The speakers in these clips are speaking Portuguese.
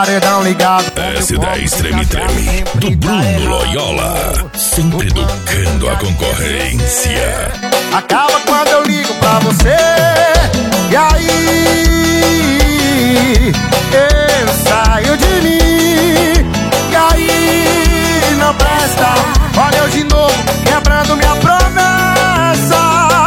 paredão ligado. S10 Treme Treme, do Bruno Loyola, sempre educando a concorrência. Acaba quando eu ligo pra você, e aí eu saio de mim, e aí não presta. Olha eu de novo, quebrando minha promessa.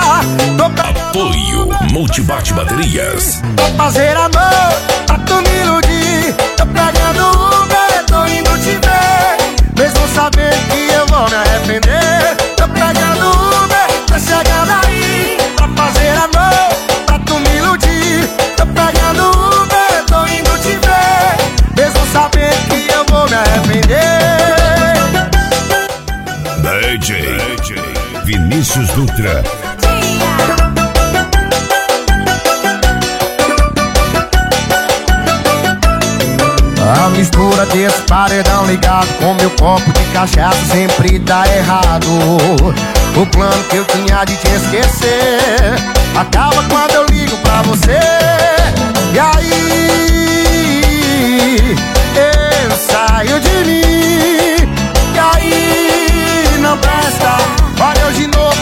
Apoio Multibate Baterias. Vou fazer amor pra tu me iludir. Tô pegando Uber, tô indo te ver, mesmo sabendo que eu vou me arrepender. Tô pegando Uber, tá chegando aí pra fazer amor, pra tu me iludir. Tô pegando Uber, tô indo te ver, mesmo sabendo que eu vou me arrepender. DJ Vinícius Dutra. A mistura desse paredão ligado com meu copo de cachaça sempre dá errado. O plano que eu tinha de te esquecer acaba quando eu ligo pra você, e aí eu saio de mim, e aí não presta. Olha eu de novo,